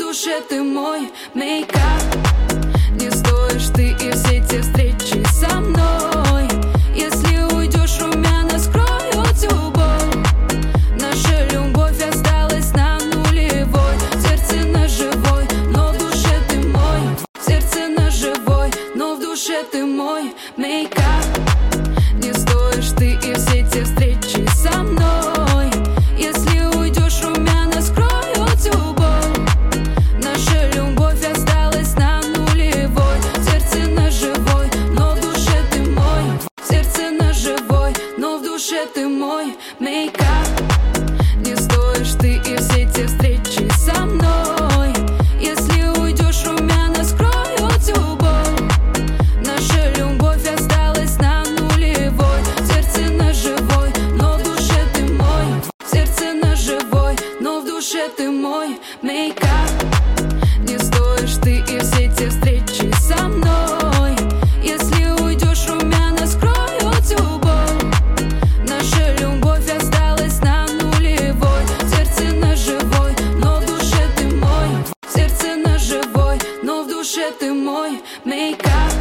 душе ты мой мейкап. Не стоишь ты и все те встречи со мной. Если уйдешь, румяна скроют всю боль. Наша любовь осталась на нулевой. В сердце ножевой, но в душе ты мой. В сердце ножевой, но в душе ты мой мейкап. Не стоишь ты и все те встречи со мной. Если уйдешь, румяна скроют всю боль. Наша любовь осталась на нулевой. В сердце ножевой, но в душе ты мой. В сердце ножевой, но в душе ты мой мейкап. Не стоишь ты и все те встречи со мной. Если уйдешь, румяна скроют всю боль. Наша любовь осталась на нулевой. В сердце ножевой, но в душе ты мой. В сердце ножевой, но в душе ты мой мейкап. Не стоишь ты и все те встречи со мной. Если уйдешь, румяна скроют всю боль. Наша любовь осталась на нулевой. В сердце ножевой, но в душе ты мой. В сердце ножевой, но в душе ты мой мейкап.